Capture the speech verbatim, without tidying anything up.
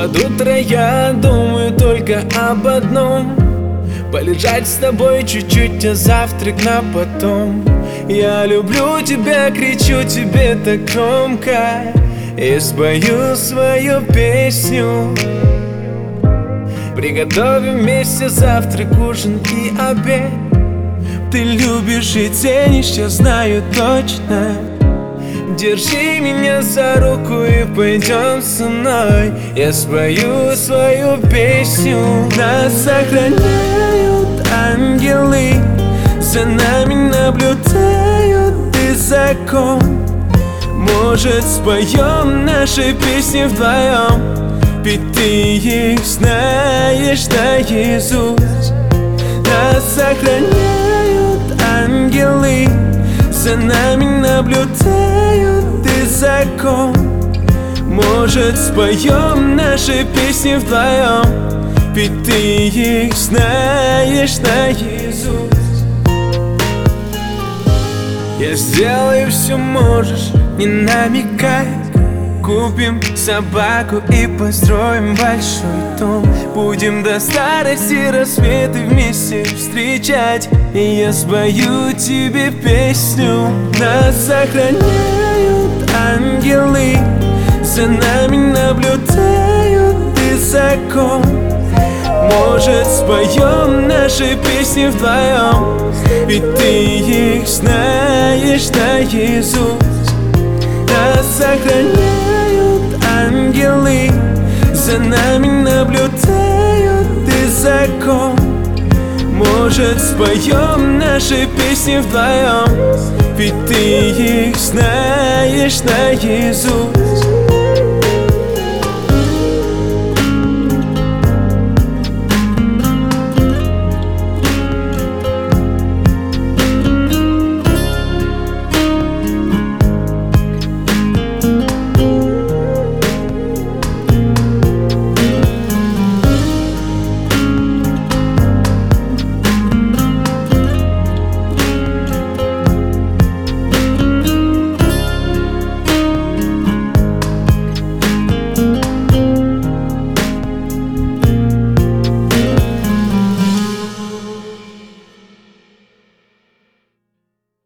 Под утро я думаю только об одном: полежать с тобой чуть-чуть, а завтрак на потом. Я люблю тебя, кричу тебе так громко и спою свою песню. Приготовим вместе завтрак, ужин и обед. Ты любишь и ценишь, я знаю точно. Держи меня за руку и пойдем со мной. Я спою свою песню. Нас охраняют ангелы, за нами наблюдают и закон. Может, споем наши песни вдвоем, ведь ты их знаешь наизусть. Нас охраняют ангелы, за нами наблюдают и закон. Может, споем наши песни вдвоем, ведь ты их знаешь наизусть. Я сделаю все, можешь не намекай. Купим собаку и построим большой дом. Будем до старости рассветы вместе встречать, и я спою тебе песню. Нас охраняют ангелы, за нами наблюдают и закон. Может, споем наши песни вдвоем, ведь ты их знаешь наизусть. Нас охраняют ангелы, за нами наблюдают и закон. Может, споем наши песни вдвоем, ведь ты их знаешь наизусть.